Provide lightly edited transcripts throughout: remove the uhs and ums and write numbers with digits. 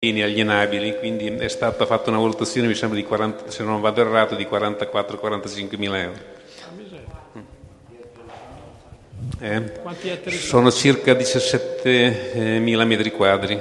alienabili, quindi è stata fatta una valutazione, mi sembra, di 40, se non vado errato, di 44-45 mila euro. Quanti ettari sono circa 17 mila metri quadri.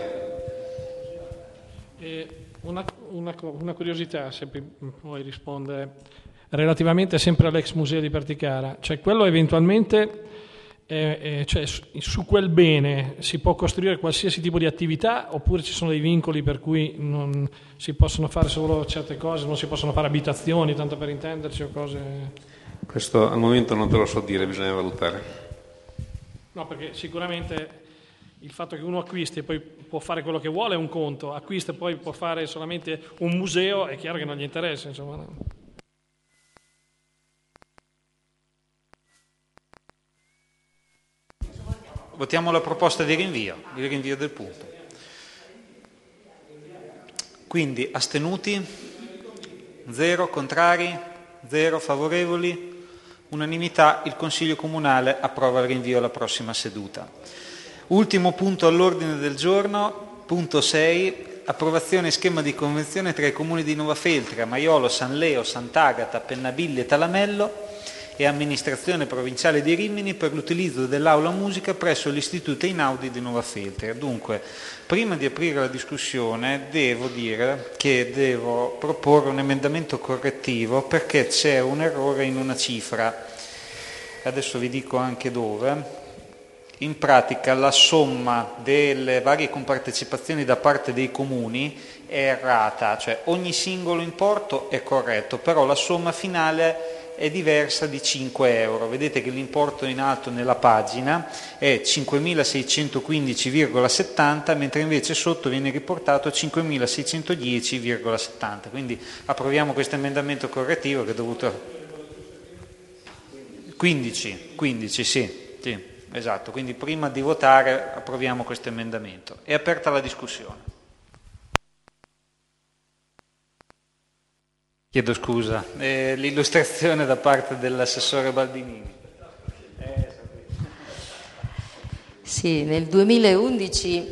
Una curiosità, se puoi rispondere, relativamente sempre all'ex museo di Perticara, cioè quello eventualmente, cioè su quel bene si può costruire qualsiasi tipo di attività, oppure ci sono dei vincoli per cui non si possono fare solo certe cose, non si possono fare abitazioni, tanto per intenderci, o cose... Questo al momento non te lo so dire, bisogna valutare. No, perché sicuramente il fatto che uno acquisti e poi può fare quello che vuole è un conto, acquista e poi può fare solamente un museo, è chiaro che non gli interessa, insomma. Votiamo la proposta di rinvio, il rinvio del punto. Quindi astenuti? 0, contrari? 0, favorevoli? Unanimità, il Consiglio Comunale approva il rinvio alla prossima seduta. Ultimo punto all'ordine del giorno, punto 6, approvazione schema di convenzione tra i comuni di Novafeltria, Maiolo, San Leo, Sant'Agata, Pennabilli e Talamello e amministrazione provinciale di Rimini per l'utilizzo dell'aula musica presso l'Istituto Einaudi di Novafeltria. Dunque, prima di aprire la discussione devo dire che devo proporre un emendamento correttivo perché c'è un errore in una cifra. Adesso vi dico anche dove. In pratica la somma delle varie compartecipazioni da parte dei comuni è errata, cioè ogni singolo importo è corretto, però la somma finale è diversa di 5 euro. Vedete che l'importo in alto nella pagina è 5.615,70, mentre invece sotto viene riportato 5.610,70. Quindi approviamo questo emendamento correttivo che è dovuto... 15, sì, esatto. Quindi prima di votare approviamo questo emendamento. È aperta la discussione. Chiedo scusa, l'illustrazione da parte dell'assessore Baldinini. Sì, nel 2011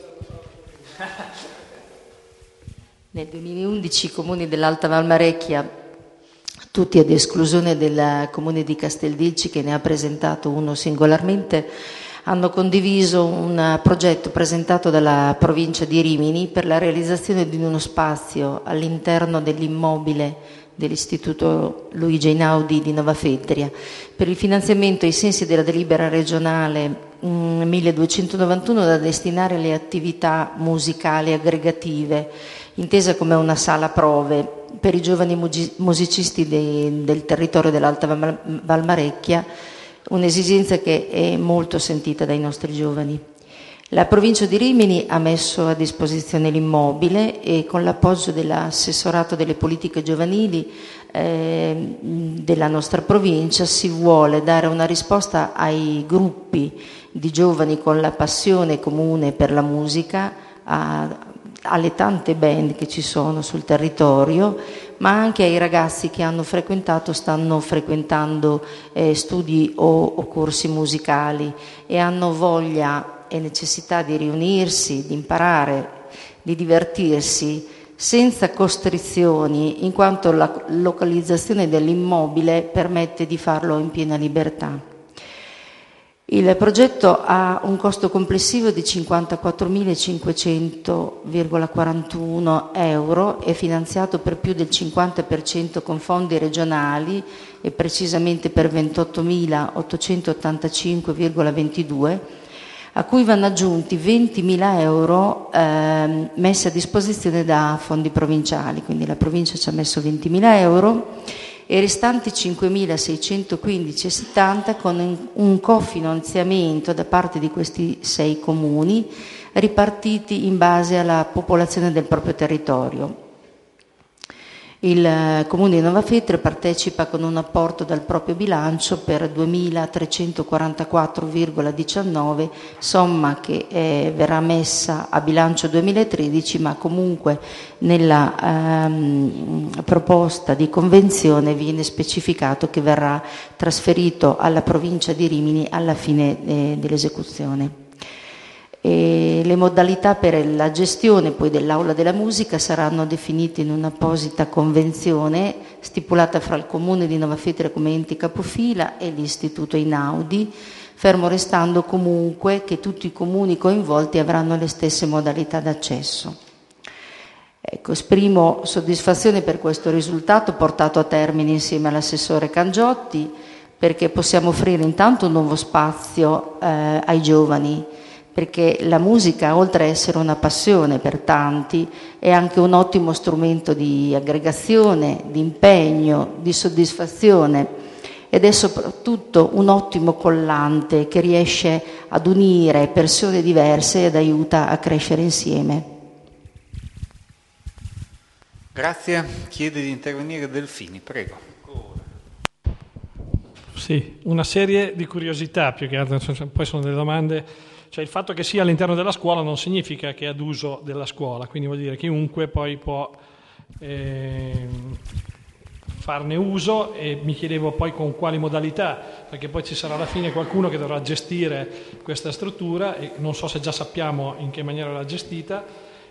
i comuni dell'Alta Valmarecchia, tutti ad esclusione del comune di Casteldilci che ne ha presentato uno singolarmente, hanno condiviso un progetto presentato dalla provincia di Rimini per la realizzazione di uno spazio all'interno dell'immobile dell'Istituto Luigi Einaudi di Novafeltria per il finanziamento ai sensi della delibera regionale 1291 da destinare alle attività musicali aggregative, intesa come una sala prove per i giovani musicisti del territorio dell'Alta Valmarecchia, un'esigenza che è molto sentita dai nostri giovani. La provincia di Rimini ha messo a disposizione l'immobile e con l'appoggio dell'assessorato delle politiche giovanili della nostra provincia si vuole dare una risposta ai gruppi di giovani con la passione comune per la musica, alle tante band che ci sono sul territorio, ma anche ai ragazzi che hanno frequentato, stanno frequentando studi o corsi musicali e hanno voglia e necessità di riunirsi, di imparare, di divertirsi senza costrizioni, in quanto la localizzazione dell'immobile permette di farlo in piena libertà. Il progetto ha un costo complessivo di 54.500,41 euro, è finanziato per più del 50% con fondi regionali e precisamente per 28.885,22, a cui vanno aggiunti 20.000 euro messi a disposizione da fondi provinciali, quindi la provincia ci ha messo 20.000 euro e i restanti 5.615,70 con un cofinanziamento da parte di questi 6 comuni ripartiti in base alla popolazione del proprio territorio. Il Comune di Novafeltria partecipa con un apporto dal proprio bilancio per 2.344,19, somma che verrà messa a bilancio 2013, ma comunque nella proposta di convenzione viene specificato che verrà trasferito alla provincia di Rimini alla fine dell'esecuzione. E le modalità per la gestione poi dell'aula della musica saranno definite in un'apposita convenzione stipulata fra il Comune di Novafeltre come ente capofila e l'Istituto Einaudi, fermo restando comunque che tutti i comuni coinvolti avranno le stesse modalità d'accesso. Ecco, esprimo soddisfazione per questo risultato portato a termine insieme all'assessore Cangiotti, perché possiamo offrire intanto un nuovo spazio ai giovani, perché la musica, oltre a essere una passione per tanti, è anche un ottimo strumento di aggregazione, di impegno, di soddisfazione, ed è soprattutto un ottimo collante che riesce ad unire persone diverse ed aiuta a crescere insieme. Grazie. Chiede di intervenire Delfini, prego. Sì, una serie di curiosità più che altro, poi sono delle domande. Cioè il fatto che sia all'interno della scuola non significa che è ad uso della scuola, quindi vuol dire chiunque poi può farne uso, e mi chiedevo poi con quali modalità, perché poi ci sarà alla fine qualcuno che dovrà gestire questa struttura e non so se già sappiamo in che maniera l'ha gestita.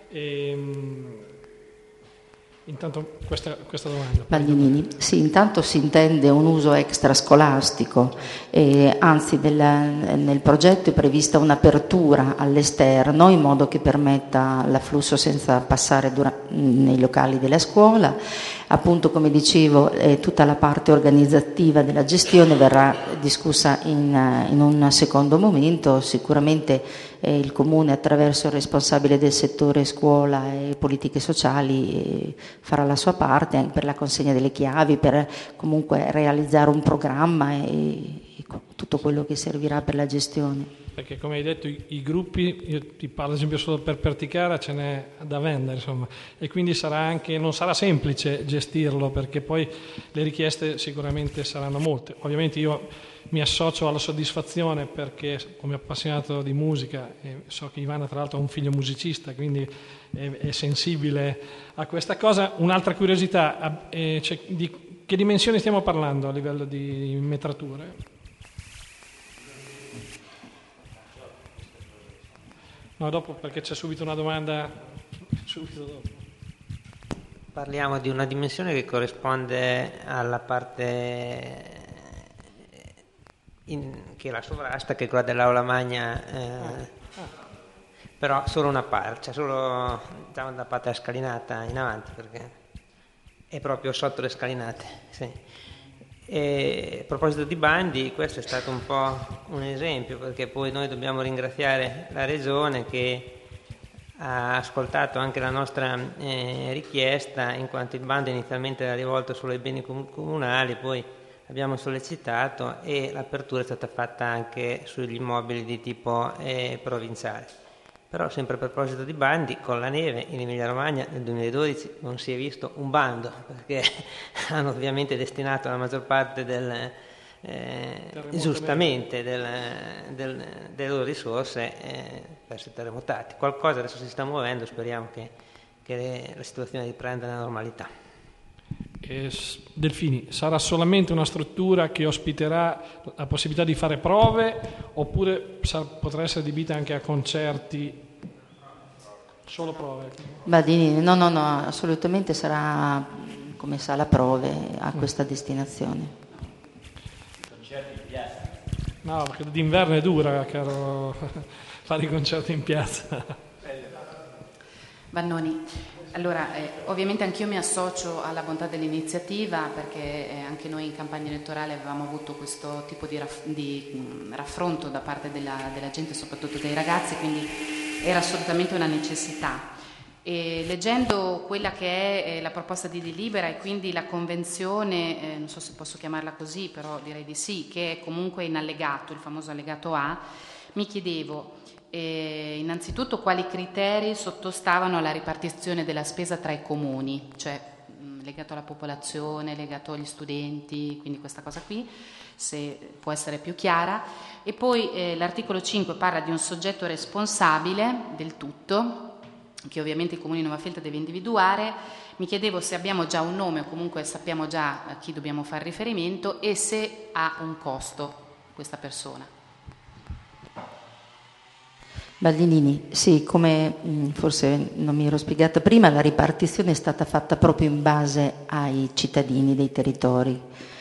Intanto questa domanda. Paglianini, sì, intanto si intende un uso extrascolastico, anzi nel progetto è prevista un'apertura all'esterno in modo che permetta l'afflusso senza passare nei locali della scuola. Appunto, come dicevo, tutta la parte organizzativa della gestione verrà discussa in un secondo momento. Sicuramente il Comune, attraverso il responsabile del settore scuola e politiche sociali, farà la sua parte anche per la consegna delle chiavi, per comunque realizzare un programma e tutto quello che servirà per la gestione. Perché come hai detto i gruppi, io ti parlo ad esempio solo per Perticara, ce n'è da vendere, insomma, e quindi non sarà semplice gestirlo, perché poi le richieste sicuramente saranno molte. Ovviamente io mi associo alla soddisfazione, perché come appassionato di musica, so che Ivana tra l'altro ha un figlio musicista, quindi è sensibile a questa cosa. Un'altra curiosità, di che dimensioni stiamo parlando a livello di metrature? No, dopo, perché c'è subito una domanda, subito dopo. Parliamo di una dimensione che corrisponde alla parte che la sovrasta, che è quella dell'aula magna, però solo una parte, cioè solo da parte della scalinata in avanti, perché è proprio sotto le scalinate. Sì. E a proposito di bandi, questo è stato un po' un esempio, perché poi noi dobbiamo ringraziare la Regione che ha ascoltato anche la nostra richiesta, in quanto il bando inizialmente era rivolto solo ai beni comunali, poi abbiamo sollecitato e l'apertura è stata fatta anche sugli immobili di tipo provinciale. Però sempre a proposito di bandi, con la neve in Emilia Romagna nel 2012 non si è visto un bando, perché hanno ovviamente destinato la maggior parte giustamente delle loro risorse per essere terremotati. Qualcosa adesso si sta muovendo, speriamo che la situazione riprenda la normalità. Delfini, sarà solamente una struttura che ospiterà la possibilità di fare prove, oppure potrà essere adibita anche a concerti? Solo prove? Badini, no, assolutamente sarà come sala prove a questa destinazione. Concerti in piazza? No, perché d'inverno è dura, caro, fare i concerti in piazza. Bannoni, allora ovviamente anch'io mi associo alla bontà dell'iniziativa, perché anche noi in campagna elettorale avevamo avuto questo tipo di raffronto da parte della gente, soprattutto dei ragazzi, quindi era assolutamente una necessità. E leggendo quella che è la proposta di delibera e quindi la convenzione, non so se posso chiamarla così, però direi di sì, che è comunque in allegato, il famoso allegato A, mi chiedevo innanzitutto quali criteri sottostavano alla ripartizione della spesa tra i comuni, cioè legato alla popolazione, legato agli studenti, quindi questa cosa qui, se può essere più chiara. E poi l'articolo 5 parla di un soggetto responsabile del tutto, che ovviamente il Comune di Novafeltre deve individuare. Mi chiedevo se abbiamo già un nome o comunque sappiamo già a chi dobbiamo fare riferimento e se ha un costo questa persona. Baldinini, sì, come forse non mi ero spiegata prima, la ripartizione è stata fatta proprio in base ai cittadini dei territori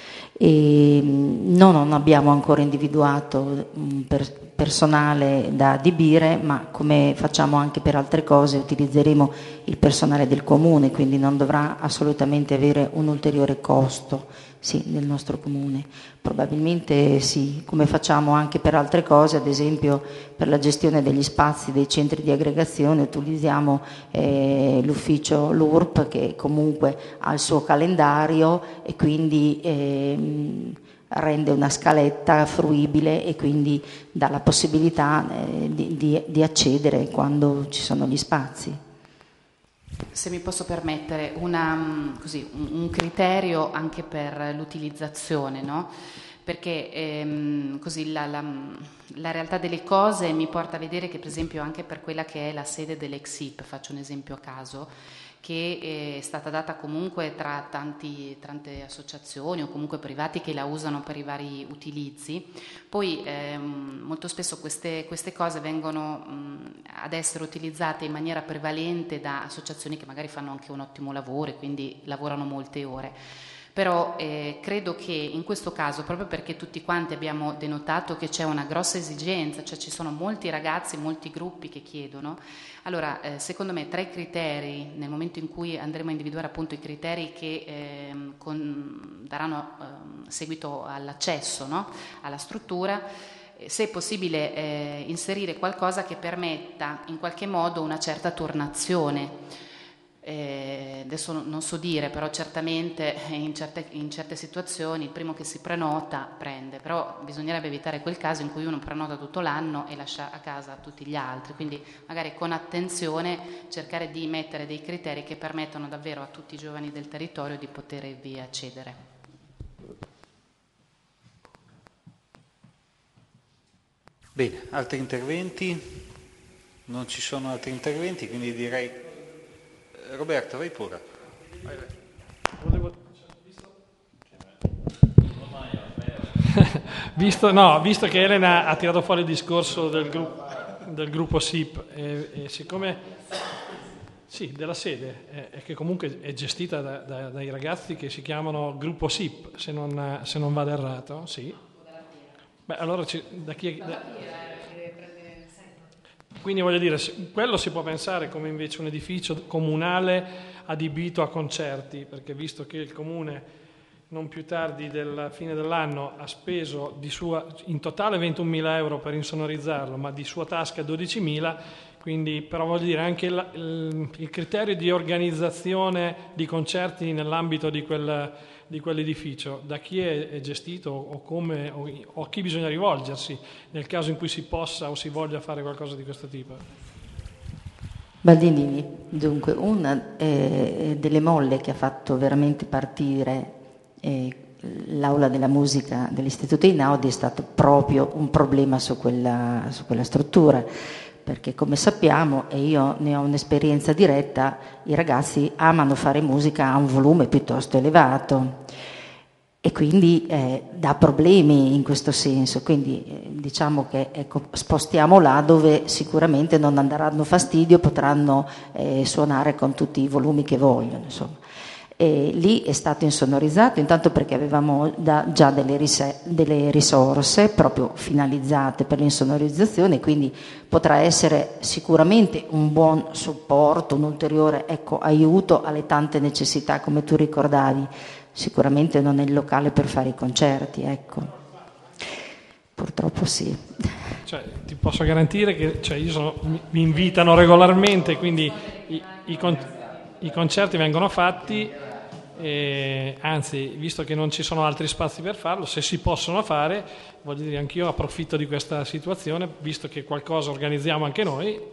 e non abbiamo ancora individuato personale da adibire, ma come facciamo anche per altre cose utilizzeremo il personale del comune, quindi non dovrà assolutamente avere un ulteriore costo, sì, nel nostro comune. Probabilmente sì, come facciamo anche per altre cose, ad esempio per la gestione degli spazi dei centri di aggregazione utilizziamo l'ufficio LURP che comunque ha il suo calendario e quindi rende una scaletta fruibile e quindi dà la possibilità di accedere quando ci sono gli spazi. Se mi posso permettere, un criterio anche per l'utilizzazione, no? Perché così la realtà delle cose mi porta a vedere che per esempio anche per quella che è la sede dell'Exip, faccio un esempio a caso, che è stata data comunque tra tante associazioni o comunque privati che la usano per i vari utilizzi, poi molto spesso queste cose vengono ad essere utilizzate in maniera prevalente da associazioni che magari fanno anche un ottimo lavoro e quindi lavorano molte ore. Però credo che in questo caso, proprio perché tutti quanti abbiamo denotato che c'è una grossa esigenza, cioè ci sono molti ragazzi, molti gruppi che chiedono, allora secondo me tra i criteri, nel momento in cui andremo a individuare appunto i criteri che daranno seguito all'accesso, no? Alla struttura, se è possibile inserire qualcosa che permetta in qualche modo una certa turnazione. Adesso non so dire, però certamente in certe situazioni il primo che si prenota prende, però bisognerebbe evitare quel caso in cui uno prenota tutto l'anno e lascia a casa tutti gli altri, quindi magari con attenzione cercare di mettere dei criteri che permettano davvero a tutti i giovani del territorio di potervi accedere. Bene, altri interventi? Non ci sono altri interventi, quindi direi... Roberto, vai pure. Visto che Elena ha tirato fuori il discorso del gruppo SIP e siccome sì, della sede è che comunque è gestita dai ragazzi che si chiamano gruppo SIP, se non vado errato, sì. Beh, allora da chi è? Quindi voglio dire, quello si può pensare come invece un edificio comunale adibito a concerti, perché visto che il comune non più tardi della fine dell'anno ha speso in totale 21.000 euro per insonorizzarlo, ma di sua tasca 12.000, quindi però voglio dire anche il criterio di organizzazione di concerti nell'ambito di quell'edificio, da chi è gestito o a chi bisogna rivolgersi nel caso in cui si possa o si voglia fare qualcosa di questo tipo. Baldinini, dunque una delle molle che ha fatto veramente partire l'aula della musica dell'Istituto Einaudi è stato proprio un problema su quella struttura, perché come sappiamo, e io ne ho un'esperienza diretta, i ragazzi amano fare musica a un volume piuttosto elevato e quindi dà problemi in questo senso, quindi diciamo che spostiamo là dove sicuramente non daranno fastidio, potranno suonare con tutti i volumi che vogliono, insomma. E lì è stato insonorizzato intanto perché avevamo già delle risorse proprio finalizzate per l'insonorizzazione, quindi potrà essere sicuramente un buon supporto, un ulteriore aiuto alle tante necessità, come tu ricordavi. Sicuramente non è il locale per fare i concerti, ecco. Purtroppo sì. Cioè, ti posso garantire che mi invitano regolarmente, quindi i concerti vengono fatti, anzi, visto che non ci sono altri spazi per farlo, se si possono fare, voglio dire, anch'io approfitto di questa situazione, visto che qualcosa organizziamo anche noi.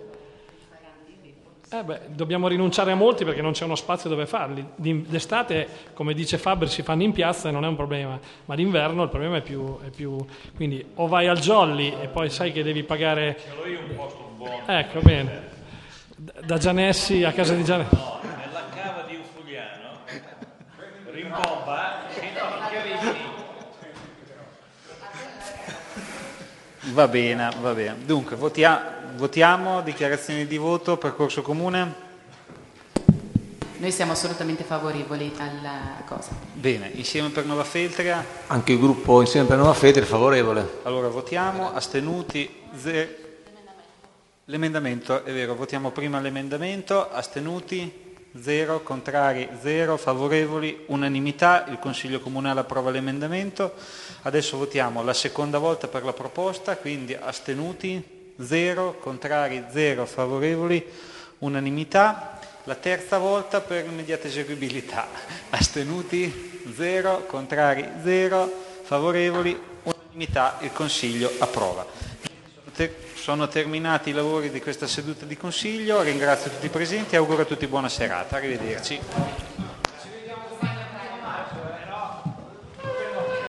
Dobbiamo rinunciare a molti perché non c'è uno spazio dove farli. D'estate, come dice Fabri, si fanno in piazza e non è un problema, ma d'inverno il problema è più... Quindi o vai al Jolly e poi sai che devi pagare... Ce l'ho io un posto buono. Ecco, bene. Da Gianessi a casa di Gianessi. No, nella cava di Ufugliano, rimbomba, e no, Chiarini. Va bene. Dunque, votiamo votiamo, dichiarazioni di voto, percorso comune? Noi siamo assolutamente favorevoli alla cosa. Bene, insieme per Nova Feltria? Anche il gruppo Insieme per Nova Feltria è favorevole. Allora votiamo, astenuti, l'emendamento, è vero, votiamo prima l'emendamento, astenuti, 0, contrari 0, favorevoli, unanimità, il Consiglio Comunale approva l'emendamento. Adesso votiamo la seconda volta per la proposta, quindi astenuti 0, contrari 0, favorevoli, unanimità. La terza volta per immediata eseguibilità, astenuti 0, contrari 0, favorevoli, unanimità, il Consiglio approva. Sono terminati i lavori di questa seduta di Consiglio, ringrazio tutti i presenti e auguro a tutti buona serata, arrivederci.